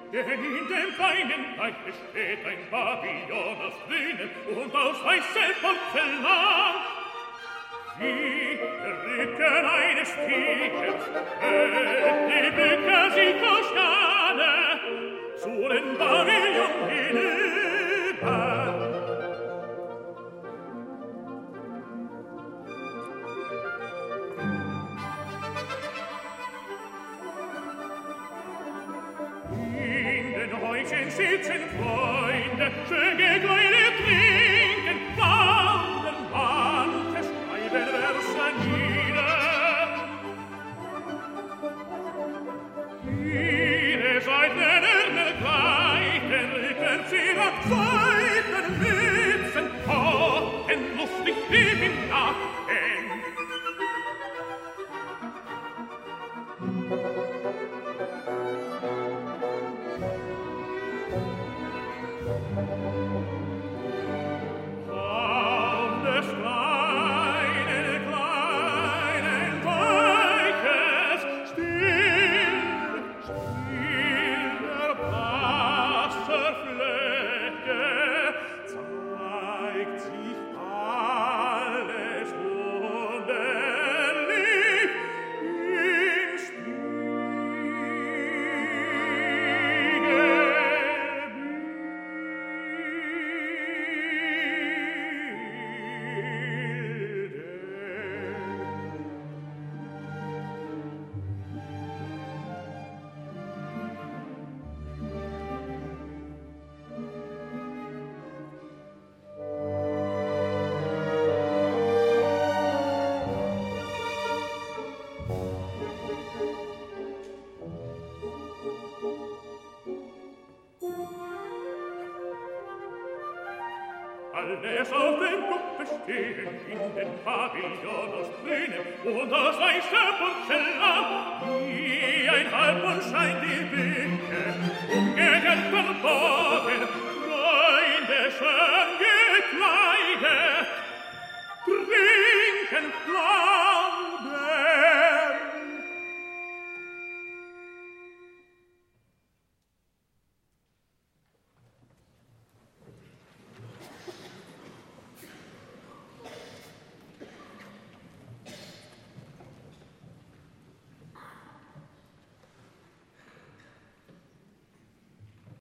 Denn in dem feinen Teiche steht ein Pavillon aus grünem und aus weißem Porzellan. Wie der Rücken eines Tigers die Blicke sich Toskane zu den Pavillon hinüber. In den Häuschen sitzen Freunde, schön gekleidet trinken, faulen manche schreiben Verse nieder. Ihre seidenen Kleiden rücken sie nach Seiten Mützen, hocken lustig wie im Nacken. Auf des kleinen Teiches still der Wasserfläche zeigt sich alles wunderlich im Alles auf dem Kopf stehen, in den Pavillon aus grünem und aus weißem Porzellan, wie ein Halbmond scheint die Blicke, umgekehrt verborgen, Freunde schön gekleidet, trinken, plaudern,